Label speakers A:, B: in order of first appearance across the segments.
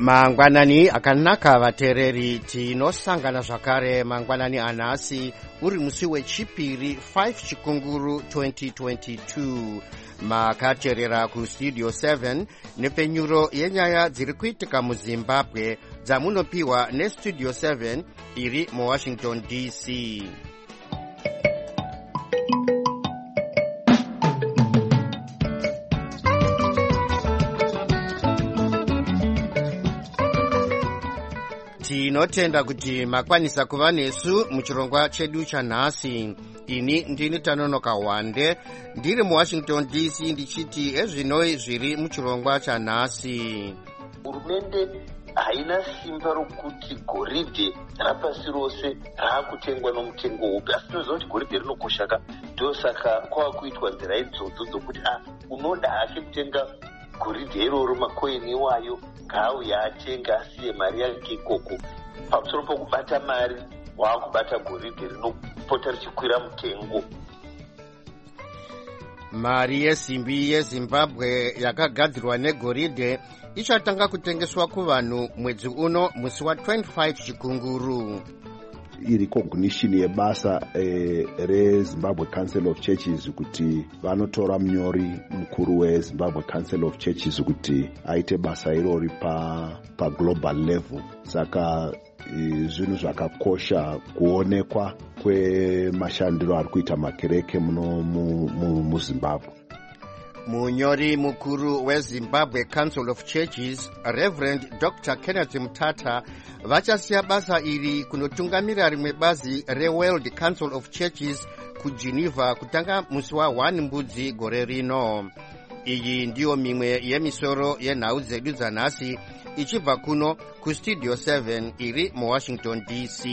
A: Mangwanani akanaka vatereri tinosangana zvakare mangwanani anhasi uri musi wechipiri 5 chikunguru 2022 makaterera kustudio 7 nepenyuro yenyaya dziri kuitika muZimbabwe dzamunopiwa nestudio 7 iri muWashington DC. Tinotenda kuti makwanisa kuva nesu muchirongwa chedu chanhasi. Ini ndini Tanonoka Wande ndiri muWashington DC ndichiti ezvinoi zviri muchirongwa chanhasi.
B: Hurumende haina simba rokuti goridhe rapasi rose raakutengwa nomutengo upi, asi tinoziva kuti goridhe rinokoshaka. Ndosaka kwakuitwa nzira idzodzo dzokuti unoda hake kutenga goridhe iroro makoini iwayo ngaauye atenge asiye mari yake ikoko. Pamusoro pokubata mari waakubata goridhe rinopota richikwira mutengo.
A: Mari yesimbi yeZimbabwe yakagadzirwa negoridhe ichatanga kutengeswa kuvanhu mwedzi uno musi wa25 chikunguru.
C: Iri cognition yebasa reZimbabwe Council of Churches kuti vanotora munyori mukuru weZimbabwe Council of Churches kuti aite basa irori pa global level. Saka zvinhu zvakakosha kuonekwa kwemashandiro ari kuita makereke muno muZimbabwe.
A: Munyori mukuru weZimbabwe Council of Churches, Reverend Dr. Kenneth Mutata, vachasiya basa iri kunotungamira rimwe bazi reWorld Council of Churches kuGeneva kutanga musi wa1 Mbudzi gore rino. Iyi ndiyo mimwe yemisoro yenhau dzedu dzanhasi ichibva kuno kustudio 7 iri muWashington DC.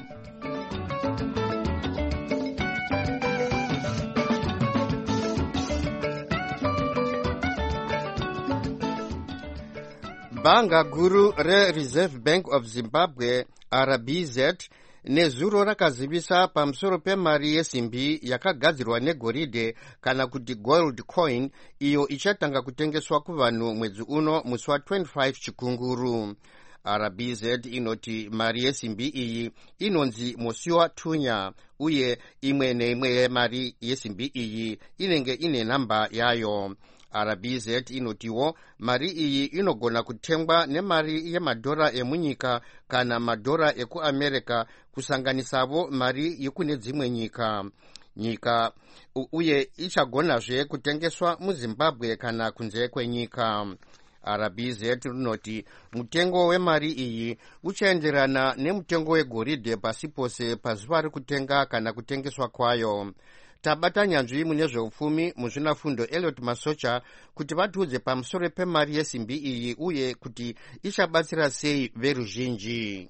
A: Banga guru reReserve Bank of Zimbabwe RBZ nezuro rakazivisa pamusoro pemari yesimbi yakagadzirwa negoridhe kana kuti gold coin iyo ichatanga kutengeswa kuvanhu mwedzi uno musi wa25 chikunguru. RBZ inoti mari yesimbi iyi inonzi mosiwa tunya uye imwe neimwe yemari yesimbi iyi inenge ine namba yayo. RBZ inotiwo mari iyi inogona kutengwa nemari yemadhora emunyika kana madhora ekuAmerica kusanganisavo mari yekune dzimwe nyika uye ichagonazve kutengeswa muZimbabwe kana kunze kwenyika. RBZ rinoti mutengo wemari iyi uchaenderana nemutengo wegoridhe pasi pose pazuva rekutenga kana kutengeswa kwayo. Tabata nyanzvi mune zveupfumi muzvinafundo Elliot Masocha kuti vatiudze pamusoro pemari yesimbi iyi uye kuti ichabatsira sei veruzhinji.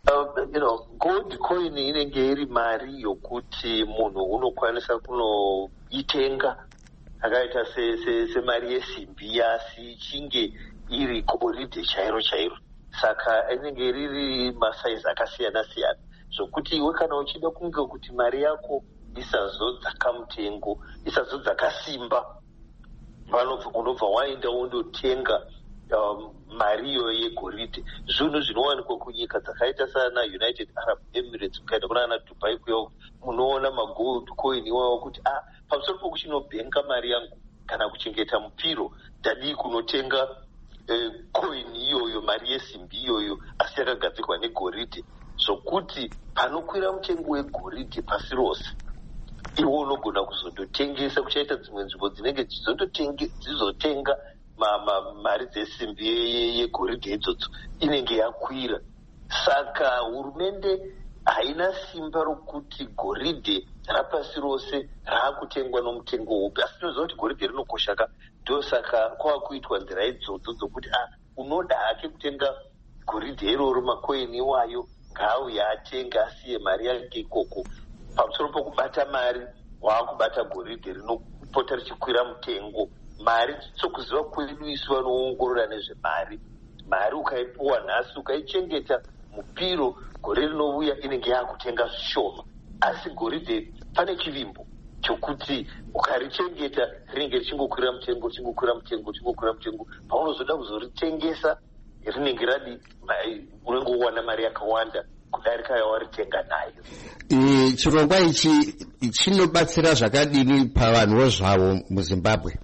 B: Gold coin inenge iri mari yokuti munhu unokwanisa kunoitenga akaita semari yesimbi asi ichinge iri goridhe chairo. Saka inenge riri masaizi akasiyana siyana zvokuti iwe kana uchida kunge kuti mari yako isazodzaka mutengo, isazodzaka simba, unobva waenda undotenga mari iyo yegoridhe. Zvinhu zvinowanikwa kunyika dzakaita sana United Arab Emirates, ukaenda kuna Dubai kuya munoona magold coin iwawo kuti pamusoro pokuchinobhenga mari yangu kana kuchengeta mupiro ndadii kunotenga coin iyoyo, mari yesimbi iyoyo asi yakagadzirwa negoridhe, zvokuti panokwira mutengo wegoridhe pasi rose iwe unogona kuzondotengesa kuchaita dzimwe nzvimbo dzinenge dzizotenga mari dzesimbi yegoridhe idzodzo inenge yakwira. Saka hurumende haina simba rokuti goridhe rapasi rose raakutengwa nomutengo upi, asi tinoziva kuti goridhe rinokoshaka. Ndosaka kwakuitwa nzira idzodzo dzokuti unoda hake kutenga goridhe iroro makoini iwayo ngaauye atenge asiye mari yake ikoko. Pamusoro pokubata mari waakubata goridhe rinopota richikwira mutengo. Mari sokuziva kwedu isu vanoongorora nezvemari, mari ukaipuwa nhasi ukaichengeta mupiro, gore rinouya inenge yakutenga zvishoma. Asi goridhe pane chivimbo chokuti ukarichengeta rinenge richingokwira mutengo. Paunozoda kuzoritengesa rinenge radi unenge uwana mari yakawanda kudarika yawaritenga nayo.
A: Chirongwa ichi chinobatsira zvakadini pavanhuwo zvavo muZimbabwe?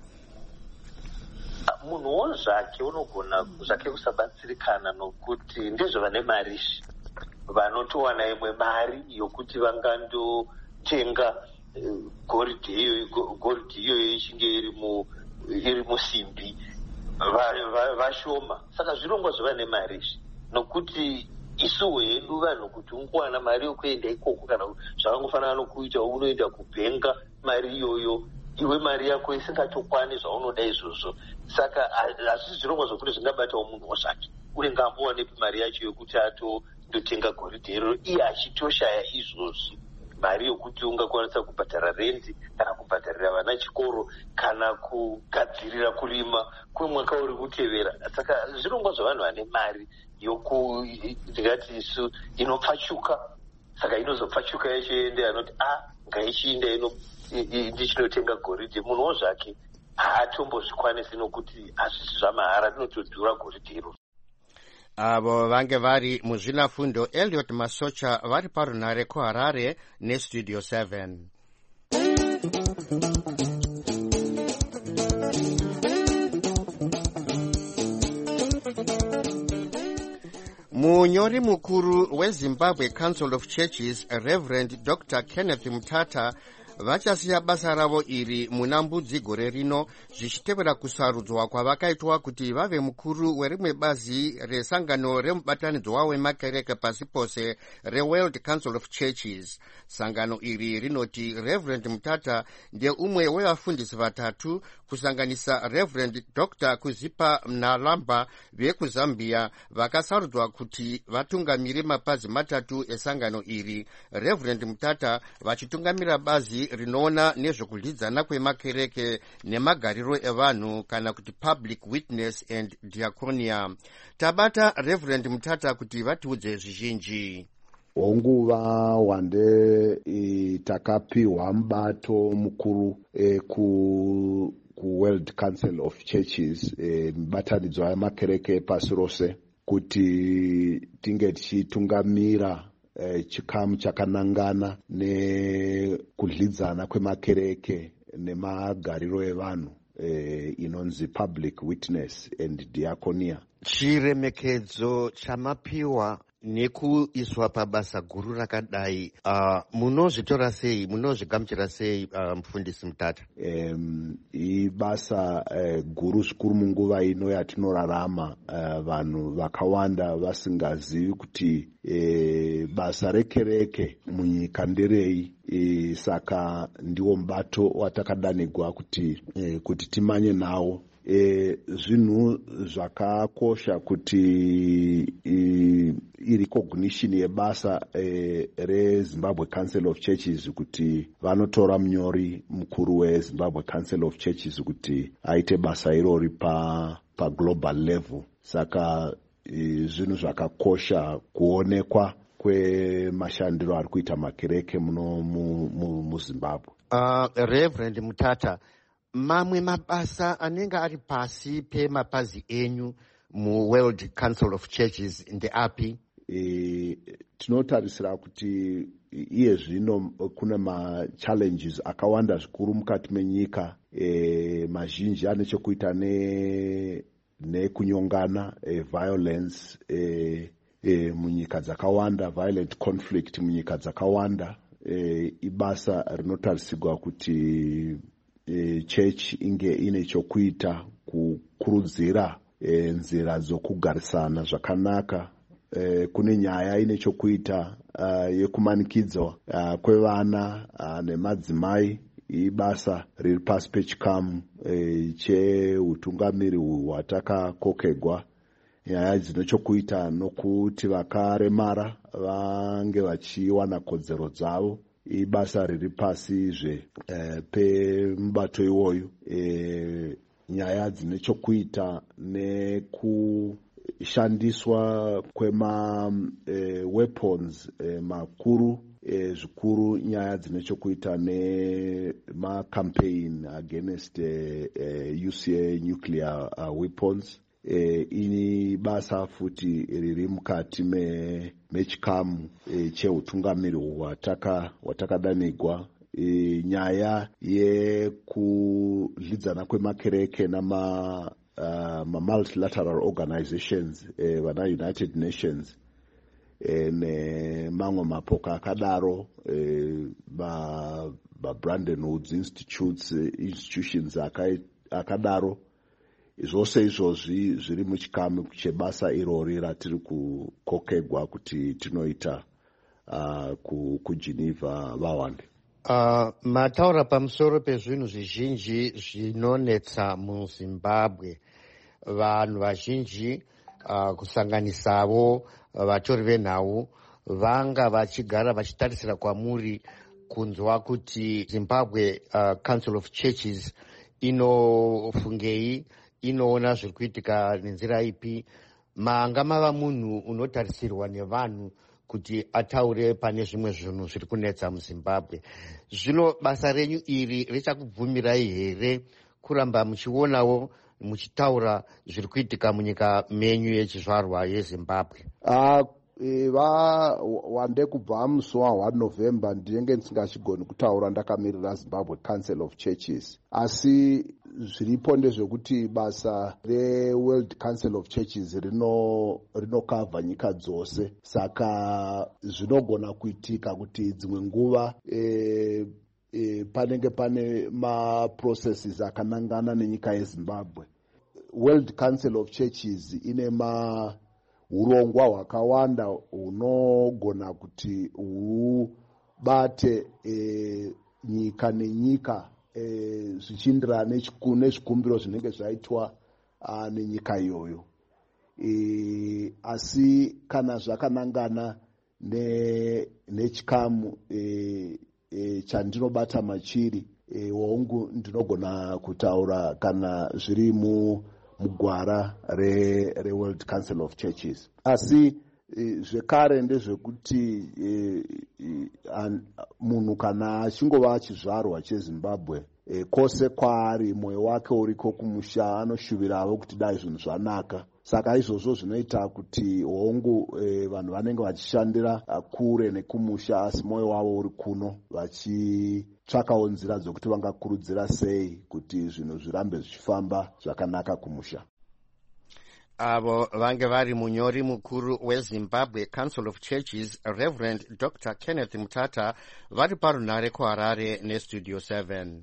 B: Munhuwo zvake unogona zvake kusabatsirikana nokuti ndezvo vane mari vanotowana imwe mari yokuti vangandotenga goridhe iyoyo ichinge iri musimbi vashoma. Saka zvirongwa zvevane mari nokuti isu hedu vanhu kuti ungowana mari yokuenda ikoko kana zvavangofanana nokuita unoenda kubhenga mari iyoyo iwe mari yako isingatokwani zvaunoda izvozvo. Saka hazvisi zvirongwa zvokuti zvingabatawo munhu zvake unenge ambowanepi mari yacho yokuti atondotenga goridhe iro iye achitoshaya izvozvi mari yokuti ungakwanisa kubhadhara rendi kana kubhadharira vana chikoro kana kugadzirira kurima kwemwaka uri kutevera. Saka zvirongwa zvavanhu vane mari ndingati isu inopfachuka. Saka inozopfachuka yachoende anoti ngaichiinda ndichinotenga goridhe. Munhuwo zvake haatombozvikwanisi nokuti hazvisi zvamahara, rinotodhura goridhe iro.
A: Avo vange vari muzvinafundo Elliot Masocha vari parunare kuHarare neStudio 7. Munyori mukuru weZimbabwe Council of Churches Reverend Dr. Kenneth Mutata vachasiya basa ravo iri muna Mbudzi gore rino zvichitevera kusarudzwa kwavakaitwa kuti vave mukuru werimwe bazi resangano remubatanidzwa wemakereke pasi pose reWorld Council of Churches. Sangano iri rinoti Reverend Mutata ndeumwe wevafundisi vatatu kusanganisa Reverend Dr. Kuzipa Mnalamba vekuzambia vakasarudzwa kuti vatungamire mapazi matatu esangano iri. Reverend Mutata vachitungamira bazi rinoona nezvekudyidzana kwemakereke nemagariro evanhu kana kuti public witness and diaconia. Tabata Reverend Mutata kuti vatiudze zvizhinji.
C: Nguva wande takapiwa mubato mukuru ku World Council of Churches mubatanidzwa wemakereke pasi rose kuti tinge tichitungamira chikamu chakanangana nekudyidzana kwemakereke nemagariro evanhu inonzi public witness and diaconia.
A: Chiremekedzo chamapiwa nekuiswa pabasa guru rakadai munozvitora sei, munozvigamuchira sei mufundisi Mutata?
C: Ibasa guru zvikuru munguva ino yatinorarama, vanhu vakawanda vasingazivi kuti basa rekereke munyika nderei. Saka ndiwo mubato watakadanikwa kuti timanye nawo. Zvinhu zvakakosha kuti recognition yebasa reZimbabwe Council of Churches kuti vanotora munyori mukuru weZimbabwe Council of Churches kuti aite basa irori pa global level. Saka zvinhu zvakakosha kuonekwa kwemashandiro ari kuita makereke muno muZimbabwe.
A: Reverend Mutata, mamwe mabasa anenge ari pasi pemapazi enyu muWorld Council of Churches ndeapi?
C: Tinotarisira kuti iye zvino kuna ma-challenges akawanda zvikuru mukati menyika. Mazhinji ane chekuita nekunyongana, violence munyika dzakawanda, violent conflict munyika dzakawanda. Ibasa rinotarisirwa kuti church inge ine chokuita kukurudzira nzira dzokugarisana zvakanaka. Kune nyaya ine chokuita yekumanikidzwa kwevana nemadzimai. Ibasa riri pasi pechikamu cheutungamiri hwatakakokegwa. Nyaya dzine chokuita nokuti vakaremara vange vachiwana kodzero dzavo. Ibasa riri pasizve pemubato iwoyo. Nyaya dzine chokuita nekushandiswa weapons makuru zvikuru, nyaya dzine chokuita nemacampaign against use nuclear weapons. ini basa futi riri mukati mechikamu cheutungamiri hwatakadamigwa. Nyaya yekudlidzana kwemakereke multilateral organizations vana United Nations nemamwe mapoka akadaro Bretton Woods institutions akadaro. Zvose izvozvi zviri muchikamu chebasa irori ratiri kukokegwa kuti tinoita kuGeneva vawande.
A: Mataura pamusoro pezvinhu zvizhinji zvinonetsa muZimbabwe. Vanhu vazhinji kusanganisavo vatori venhau vanga vachigara vachitarisira kwamuri kunzwa kuti Zimbabwe Council of Churches inofungei, inoona zviri kuitika nenzira ipi. Manga mava munhu unotarisirwa nevanhu kuti ataure pane zvimwe zvinhu zviri kunetsa muZimbabwe. Zvino basa renyu iri richakubvumirai here kuramba muchionawo muchitaura zviri kuitika munyika menyu yechizvarwa yeZimbabwe?
C: Wande kubva musi wa1 November ndinenge ndisingachigoni kutaura ndakamirira Zimbabwe Council of Churches, asi zviripo ndezvekuti basa reWorld Council of Churches rinokavha nyika dzose, saka zvinogona kuitika kuti dzimwe nguva panenge pane maprocesses akanangana nenyika yeZimbabwe. World Council of Churches ine urongwa hwakawanda hunogona kuti hubate nyika nenyika zvichienderana nezvikumbiro zvinenge zvaitwa nenyika iyoyo. Asi kana zvakanangana nechikamu chandinobata machiri, wangu ndinogona kutaura kana zviri mugwara reWorld Council of Churches. Asi zvekare ndezvekuti munhu kana achingova chizvarwa cheZimbabwe, kwose kwaari mwoyo wake uriko kumusha, anoshuvirawo kuti dai zvinhu zvanaka. Saka izvozvo zvinoita kuti hongu vanhu vanenge vachishandira kure nekumusha asi mwoyo wavo uri kuno, vachitsvakawo nzira dzokuti vangakurudzira sei kuti zvinhu zvirambe zvichifamba zvakanaka kumusha.
A: Avo vange vari munyori mukuru weZimbabwe Council of Churches, Reverend Dr. Kenneth Mutata, vari parunare kuHarare neStudio 7.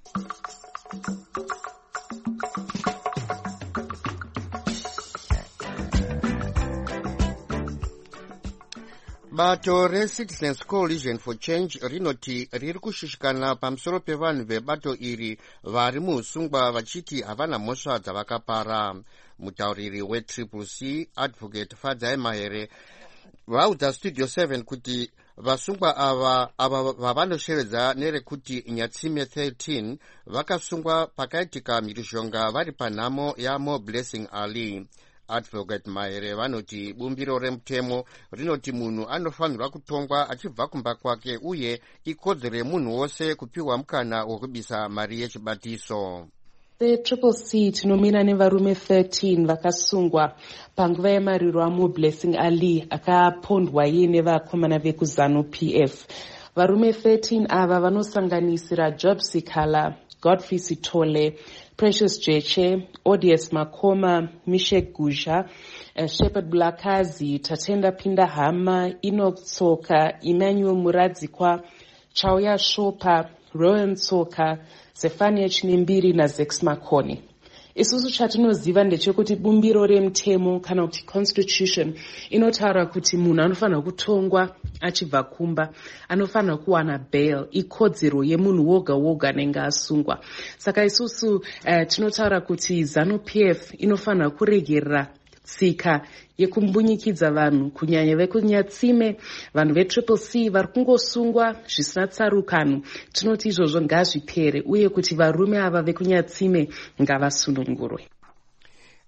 A: Bato reCitizens Coalition for Change rinoti riri kushushikana pamusoro pevanhu vebato iri vari muusungwa vachiti havana mhosva dzavakapara. Mutauriri weCCC Advocate Fadzai Mahere vaudza Studio 7 kuti vasungwa ava vavanosheredza nerekuti Nyatsime 13 vakasungwa pakaitika mhirizhonga vari panhamo yaMo Blessing Ali. Advocate Mahere vanoti bumbiro remutemo rinoti munhu anofanirwa kutongwa achibva kumba kwake uye ikodzero yemunhu wose kupiwa mukana wekubisa mari yechibatiso.
D: CCC tinomira nevarume 13 vakasungwa panguva yemariro aMo Blessing Ali akapondwa iye nevakomana vekuZANU PF. Varume 13 ava vanosanganisira Job Sikhala, Godfrey Sitole, Precious Jeche, Odious Makoma, Mishek Gusha, Shepherd Blakazi, Tatenda Pindahama, Enoch Tsoka, Emmanuel Muradzikwa, Chauya Shopa, Rowan Tsoka, Zephania Chinimbiri naZex Makoni. Isusu chatinoziva ndechekuti bumbiro remutemo kana kuti constitution inotaura kuti munhu anofanira kutongwa achibva kumba, anofanira kuwana bail, ikodzero yemunhu woga woga anenge asungwa. Saka isusu tinotaura kuti ZANU PF inofanira kuregerera tsika yekumbunyikidza vanhu kunyanya vekunyatsime, vanhu veCCC vari kungosungwa zvisina tsarukano. Tinoti izvozvo ngazvipere uye kuti varume ava vekunyatsime ngavasunungurwe.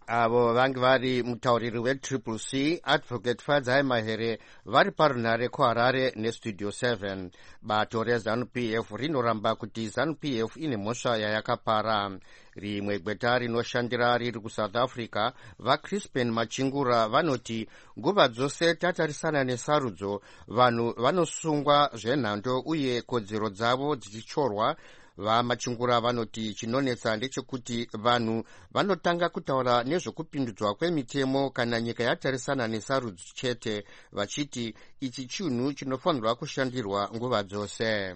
A: avo vange vari mutauriri wetriple C advocate Fadzai Mahere vari parunhare kuHarare nestudio 7. Bato reZANU-PF rinoramba kuti ZANU-PF ine mhosva yayakapara. Rimwe gweta rinoshandira riri kuSouth Africa vaCrispin Machingura vanoti nguva dzose tatarisana nesarudzo vanhu vanosungwa zvenhando uye kodzero dzavo dzichichorwa. VaMachingura vanoti chinonetsa ndechekuti vanhu vanotanga kutaura nezvekupindudzwa kwemitemo kana nyika yatarisana nesarudzo chete, vachiti ichi chinhu chinofanirwa kushandirwa nguva dzose.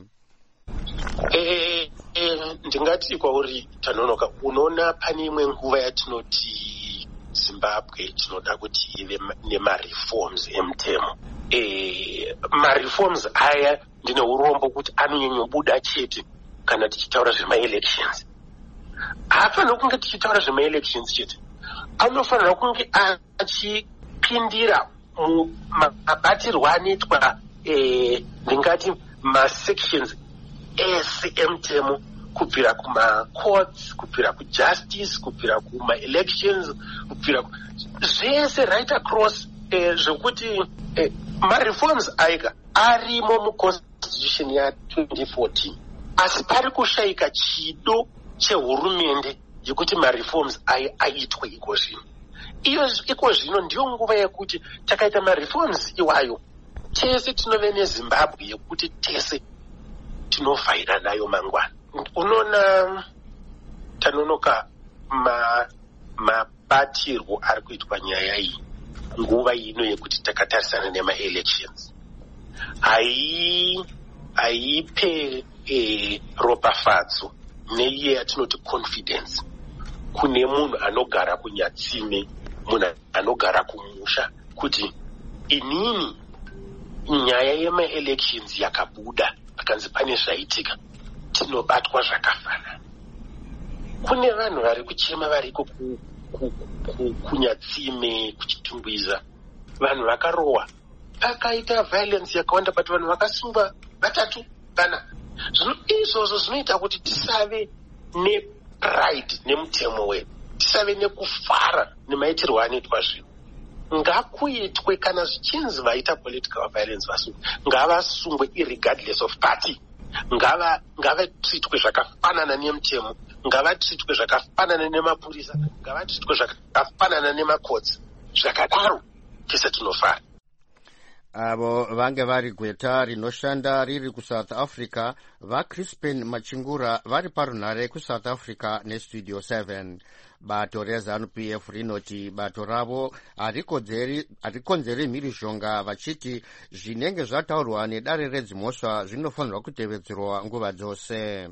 E: Ndingati kwauri Tanonoka, unoona pane imwe nguva yatinoti Zimbabwe tinoda kuti ive nemareforms emutemo. Mareforms aya ndine urombo kuti anonyanyobuda chete kana tichitaura zvema-elections. Haafanira kunge tichitaura zvema-elections chete, anofanira kunge achipindira mumabatirwa anoitwa ndingati ma-sections ese emutemo, kubvira kuma-courts, kubvira kujustice, kubvira kuma-elections, kubvira zvese right across, zvekuti ma-reforms aika arimo muconstitution ya2014. Asi pari kushaika chido chehurumende yekuti ma-reforms aitwe iko zvino. Iko zvino ndiyo nguva yekuti takaita ma-reforms iwayo tese tinove neZimbabwe yekuti tese tinovhaira nayo mangwana. Unoona Tanonoka, mabatirwo ari kuitwa nyaya iyi nguva ino yekuti takatarisana nema-elections haipe ropafadzo neiye yatinoti confidence kune munhu anogara kunyatsime, munhu anogara kumusha, kuti inini nyaya yema-elections yakabuda akanzi pane zvaitika tinobatwa zvakafanana. Kune vanhu vari kuchema variko kunyatsime kuchitumbwiza, vanhu vakarohwa, pakaita violence yakawanda, but vanhu vakasungwa 3 kana. Zvino izvozvo zvinoita kuti tisave nepride nemutemo wedu, tisave nekufara nemaitirwo anoitwa zvinhu. Ngakuitwe kana zvichinzi vaita political violence vasungwe, ngavasungwe irregardless of party, ngavatritwe zvakafanana nemutemo, ngavatritwe zvakafanana nemapurisa, ngavatritwe zvakafanana nemacourts. Zvakadaro tese tinofara.
A: Avo vange vari gweta rinoshanda riri kuSouth Africa vaCrispin Machingura vari parunhare kuSouth Africa nestudio 7. Bato reZANU-PF rinoti bato ravo harikonzeri mhirizhonga, vachiti zvinenge zvataurwa nedare redzimhosva zvinofanirwa kutevedzerwa nguva dzose.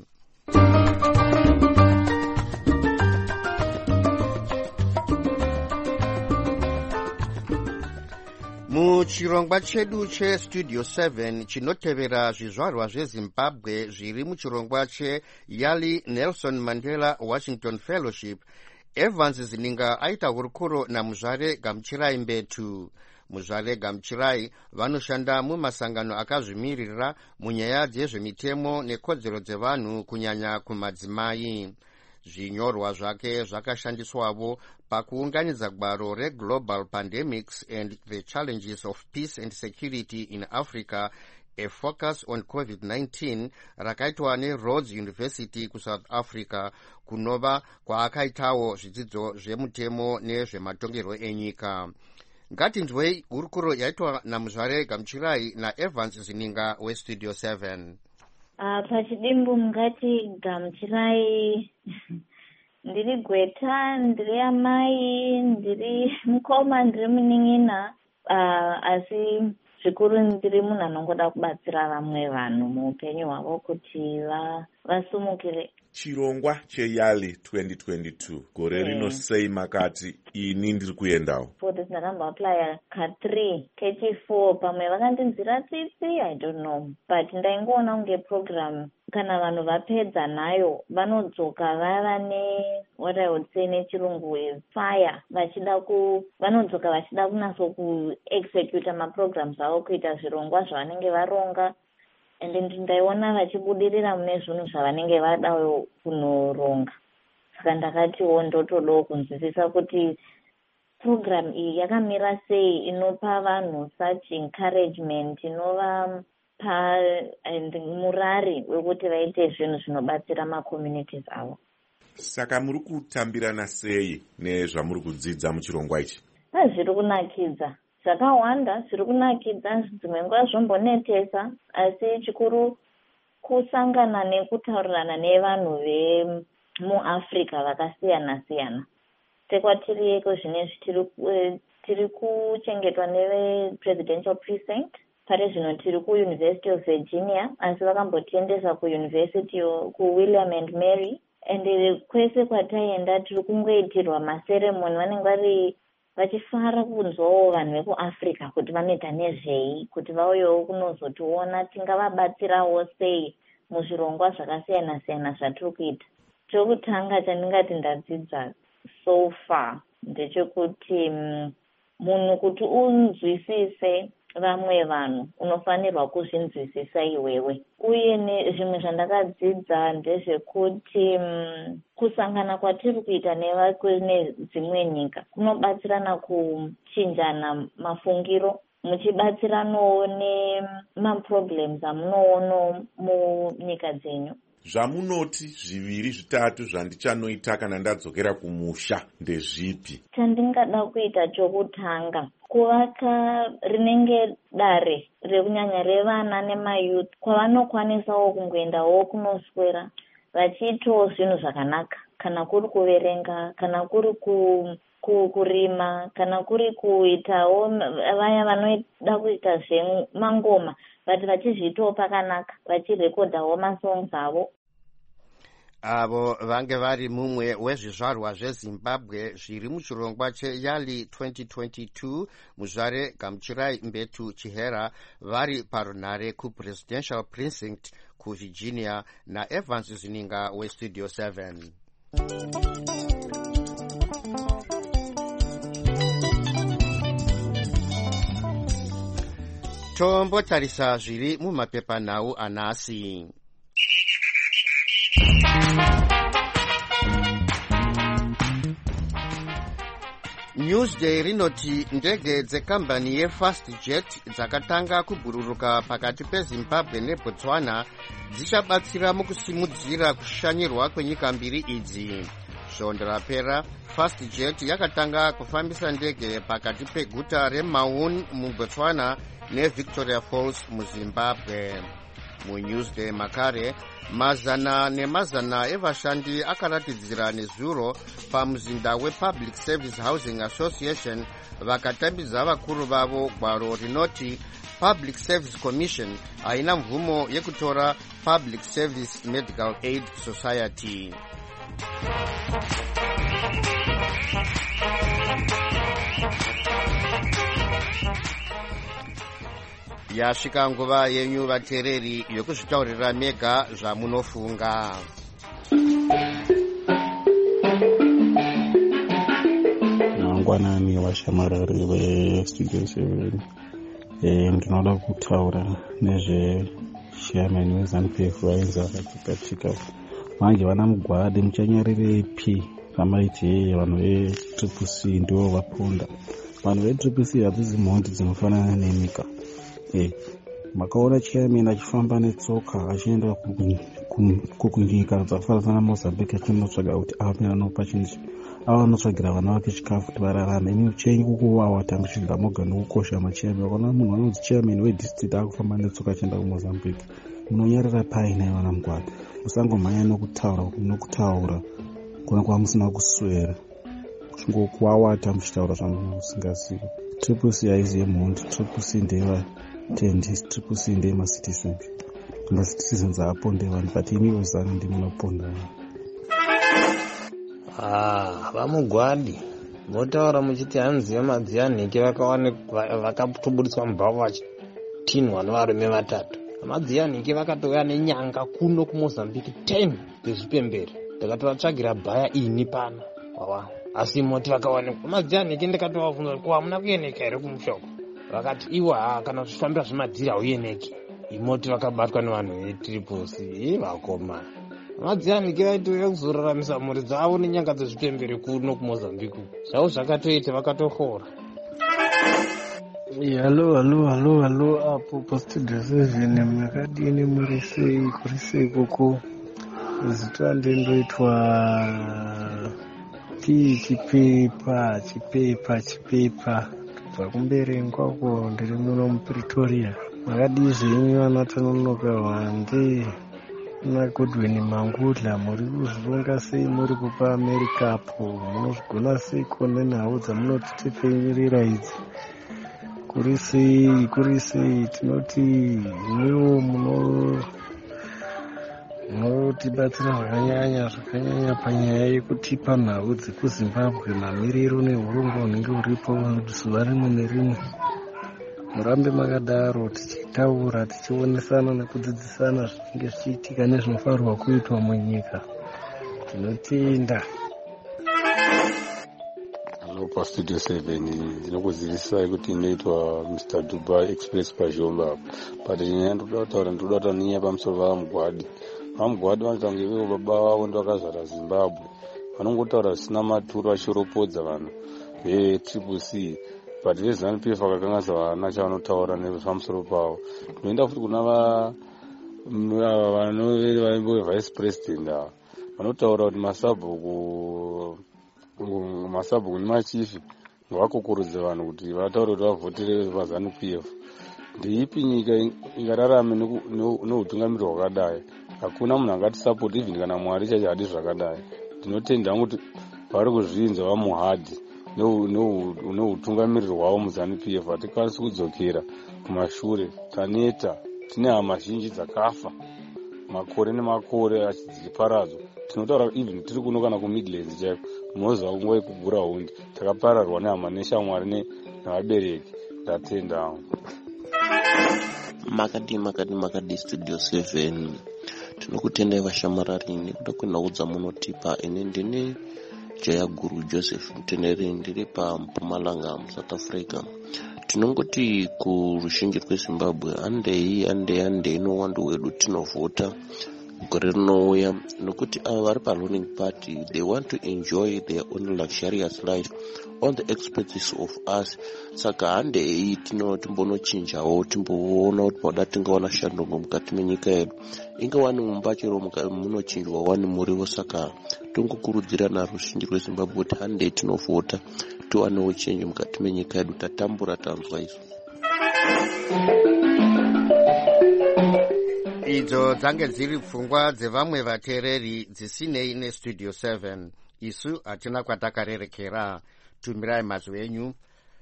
A: Muchirongwa chedu chestudio 7 chinotevera zvizvarwa zveZimbabwe zviri muchirongwa cheYali Nelson Mandela Washington Fellowship, Evans Zininga aita hurukuro naMuzvare Gamuchirai Mbetu. Muzvare Gamuchirai vanoshanda mumasangano akazvimirira munyaya dzezvemitemo nekodzero dzevanhu kunyanya kumadzimai. Zvinyorwa zvake zvakashandiswavo pakuunganidza gwaro reGlobal Pandemics and the Challenges of Peace and Security in Africa, a focus on COVID-19, rakaitwa neRhodes University kuSouth Africa, kunova kwaakaitawo zvidzidzo zvemutemo nezvematongerwo enyika. Ngatinzwei hurukuro yaitwa naMuzvare Gamuchirai naEvans Zininga westudio 7.
F: Pachidimbu mungati Gamuchirai ndiri gweta, ndiri amai, ndiri mukoma, ndiri munin'ina, asi zvikuru ndiri munhu anongoda kubatsira vamwe vanhu muupenyu hwavo kuti vasumukire.
G: Chirongwa cheYali 2022 gore rino sei makati ini ndiri kuendawo?
F: For this ndakamba apply ka3 KT4 pamwe vakandinzira tsitsi, I don't know, but ndaingoona kunge program kana vanhu vapedza nayo vanodzoka vava what I would say nechirungu fire, vanodzoka vachida kunatso kuexecute maprograms avo, kuita zvirongwa zvavanenge varonga, and ndaiona vachibudirira mune zvinhu zvavanenge vadawo kunoronga. saka ndakatiwo ndotodawo kunzwisisa kuti program iyi yakamira sei, inopa vanhu such encouragement, inova murari wekuti vaite zvinhu zvinobatsira macommunities avo.
G: Saka muri kutambirana sei nezvamuri kudzidza muchirongwa ichi?
F: Zviri kunakidza, zvakawanda zviri kunakidza, dzimwe nguva zvombonetesa, asi chikuru kusangana nekutaurirana nevanhu vemuAfrica vakasiyana siyana. Sekwatiriyeko zvinezvi tiri kuchengetwa neve-presidential precinct. Pari zvino tiri kuUniversity of Virginia, asi vakambotiendesa kuWilliam and Mary. And kwese kwataenda tiri kungoitirwa maseremoni, vanenge vari vachifara kunzwawo vanhu vekuAfrica kuti vanoita nezvei, kuti vauyewo kunozotiona tingavabatsirawo sei muzvirongwa zvakasiyana siyana zvatiri kuita. Chokutanga chandingati ndadzidza so far ndechekuti munhu kuti unzwisise vamwe vanhu unofanirwa kuzvinzwisisa iwewe. Uye zvimwe zvandakadzidza ndezvekuti kusangana kwatiri kuita nevedzimwe nyika kunobatsirana kuchinjana mafungiro, muchibatsiranawo nemaproblems amunoono munyika dzenyu.
G: Zvamunoti zviviri zvitatu zvandichanoita kana ndadzokera kumusha ndezvipi?
F: Chandingada kuita chokutanga kuvaka rinenge dare rekunyanya revana nemayouth kwavanokwanisawo kungoendawo kunoswera vachiitawo zvinhu zvakanaka, kana kuri kuverenga, kana kuri kurima, kana kuri kuitawo vaya vanoda kuita zvemangoma vati vachizviitawo pakanaka, vachirekodhawo masongs avo.
A: Avo vange vari mumwe wezvizvarwa zveZimbabwe zviri muchirongwa cheYali 2022, muzvare Gamuchirai Mbetu Chihera vari parunhare kuPresidential Precinct kuVirginia naEvans Zininga weStudio 7. Tombotarisa zviri mumapepanhau anhasi. Newsday rinoti ndege dzekambani yeFastJet dzakatanga kubhururuka pakati peZimbabwe neBotswana dzichabatsira mukusimudzira kushanyirwa kwenyika mbiri idzi. Svondo rapera FastJet yakatanga kufambisa ndege pakati peguta reMaun muBotswana neVictoria Falls muZimbabwe. MuNewsday makare mazana nemazana evashandi akaratidzira nezuro pamuzinda wePublic Service Housing Association vakatambidza vakuru vavo gwaro rinoti Public Service Commission haina mvumo yekutora Public Service Medical Aid Society. Yasvika nguva yenyu vateereri yokuzvitaurira mega zvamunofunga.
H: Mangwanani vashamarari veStudio 7, ndinoda kutaura nezvechairman weZANU-PF vainzi vakachikatika. Manje vana mugwadi muchanyarirepi pamaiti vanhu veTCC ndivo vaponda. Vanhu veTCC hadzisi mhondi dzinofanana nenyika. Makaona chairman achifamba netsoka achienda kunyika dzakafanana naMozambique achinotsvaga kuti ape anopa chinhu avanotsvagira vana vake chikafu kuti vararame. Imi chenyu kukuvawa tangu chibva moga nokukosha machairman. Kana munhu anonzi chairman wedistrict akufamba netsoka achienda kuMozambique, munonyarara pai naye vana mugwada? Musangomhanya nokutaura kuna kwamusina kuswera, kungokuwawata muchitaura zvamusingazivi. TCC haiziye mhondi. TCC ndeva tennis, TCC ndema citizens. Citizens aponde vanhu, but imi ozana ndimi munoponda vanhu.
I: Vamugwadi motaura muchiti hanzi vemadziyanhike vakatoburitswa mubhavo vachitinhwa nevarume vatatu. Vemadziyanhike vakatouya nenyanga kuno kuMozambique 10 dzezvipembere. Ndakatovatsvagira bhaya ini pano asi moti vakawanikwa. Vemadziyanhike ndikatovabvunza kuti hamuna kuyeneka here kumushoko? Vakati iwa kana zvifambira zvemadhiri hauyeneki. Imoti vakabatwa nevanhu veTriposi. Vakoma madziyani vaitoya kuzoraramisa mhuri dzavo nenyanga dzezvipembere kuno kumozambique zvavo zvakatoita vakatokora.
H: Halo apo pastudio 7 makadini muri sei koko zita ndendoitwa chipepa kubva kumberengwako ndiri muno mupretoria. Makadii zvenyu anatanonoka hwande nagodwin mangudla muri kuzvironga sei muri kupa america apo munozvigona sei kone nhau dzamunotitepenyerera idzi kuri sei tinoti imiwo munotibatsira zvakanyanya panyaya yekutipa nhau dzekuzimbabwe mamiriro neurongwa hunenge huripo zuva rimwe nerimwe. Murambe makadaro tichitaura tichionesana nekudzidzisana zvinenge zvichiitika nezvinofanirwa kuitwa munyika. Tinotenda.
J: Halo pastudio 7 ndinokuzivisai kuti inoitwa Mr. Dubai Express pazhomba but nyaya ndoda kutaura nenyaya pamusoro pavamugwadi. Vamugwadi vanoita kunge ivo baba vavo ndovakazvara Zimbabwe, vanongotaura zvisina maturo vachiropodza vanhu vetriple C but veZANU-PF vakakanganisa vana chavanotaura nepamusoro pavo. Tinoenda futi kuna vaimbo vice president ava vanotaura kuti masabhuku nemachifi ngavakukurudze vanhu kuti vataure kuti vavhotere vaZANU-PF. Ndeipi nyika ingararame neutungamiriro hwakadai? Hakuna munhu angatisapoti even kana Mwari chacho hadi zvakadai. Tinotenda kuti vari kuzvinza vamuhadhi neutungamiriro hwavo muZANU-PF. Hatikwanisi kudzokera kumashure, taneta, tine hama zhinji dzakafa makore nemakore dzichiparadzwa. Tinotaura even tiri kuno kana kuMidlands chaiko munozva nguva yekugura hundi takapararwa nehama neshamwari nevabereki. Ndatenda
K: makadi studio 7 tinokutendai vashamarari nekuda kwenhau dzamunotipa. Ine ndine Jaya Guru Joseph Mtenere ndiri paMpumalanga muSouth Africa. Tinongoti kurushinji rweZimbabwe andei nowandu wedu tinovhota gore rinouya nokuti ava vari paruling party they want to enjoy their own luxurious life on the expenses of us. Saka handei timbonochinjawo timboona kuti pauda tingawana shanduko mukati menyika yedu, ingawani mumba chero munochinjwa wani muriwo. Saka tongokurudzira narushinji rweZimbabwe kuti handei tinovhota tiwanewo chenji mukati menyika yedu. Tatambura tanzwa izvo.
A: Idzo dzange dziri pfungwa dzevamwe vateereri dzisinei nestudio 7. Isu hatina kwatakarerekera. Tumirai mazwi enyu.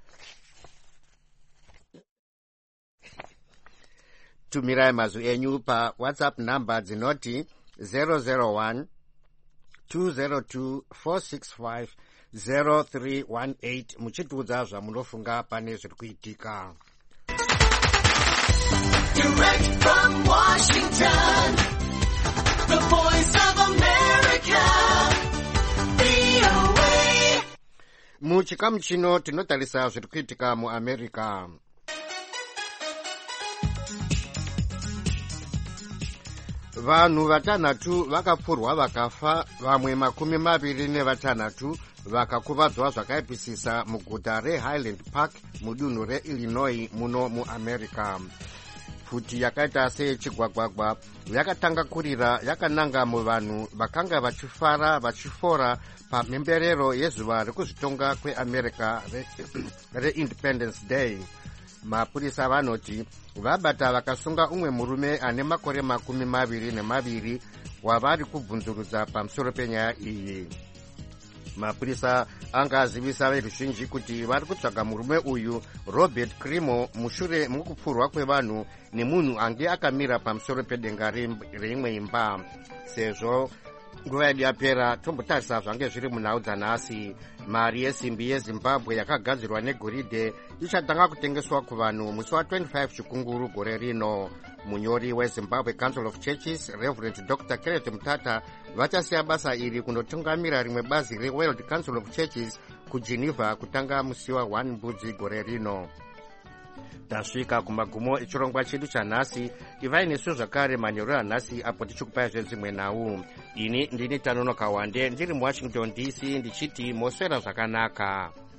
A: Tumirai mazwi enyu pa WhatsApp number dzinoti 001 202 465 0318 muchitiudza zvamunofunga pane zviri kuitika.
L: Direct from Washington, the voice of America, VOA.
A: Muchikamu chino tinotarisa zviri kuitika muAmerica. Vanhu vatanhatu vakapfurwa vakafa, vamwe 26 vakakuvadzwa zvakaipisisa muguta reHighland Park mudunhu reIllinois muno muAmerica. Pfuti yakaita sechigwagwagwa yakatanga kurira yakananga muvanhu vakanga vachifora pamhemberero yezuva rekuzvitonga kweAmerica reIndependence Day. Mapurisa vanoti vabata vakasunga umwe murume ane makore 22 wavari kubvunzurudza pamusoro penyaya iyi. Mapurisa angazivisa veruzhinji kuti vari kutsvaga murume uyu Robert Crimo mushure mukupfurwa kwevanhu nemunhu ange akamira pamusoro pedenga reimwe imba. Sezvo nguva yedu yapera, tombotarisa zvange zviri munhau dzanhasi. Mari yesimbi yeZimbabwe yakagadzirwa negoridhe ichatanga kutengeswa kuvanhu musi wa25 chikunguru gore rino. Munyori weZimbabwe Council of Churches Reverend Dr. Kenneth Mutata vachasiya basa iri kunotungamira rimwe bazi reWorld Council of Churches kuGeneva kutanga musi wa1 Mbudzi gore rino. tasvika kumagumo echirongwa chedu chanhasi. ivai nesu zvakare manyoro anhasi apo tichikupai zvedzimwe nhau. ini ndini Tanonoka Wande ndiri muWashington DC ndichiti moswera zvakanaka.